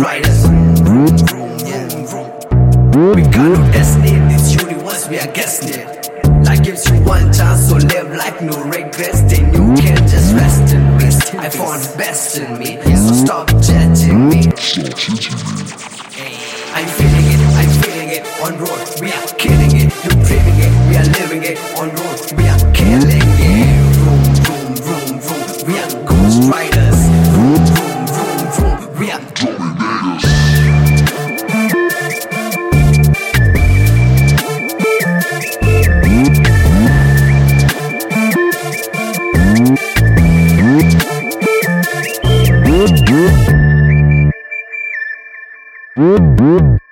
riders. Vroom, vroom, vroom, vroom. We got no destiny in this universe, we are guessing it. Life gives you one chance, so live like no regrets. Then you can just rest and rest. I found the best in me, so stop judging me. I'm feeling it on road. We are killing it, you're dreaming it. We are living it on road. We are killing it. Vroom, vroom, vroom, vroom. We are ghost riders. Vroom, vroom, vroom, vroom. We are dominators. Whoop, whoop.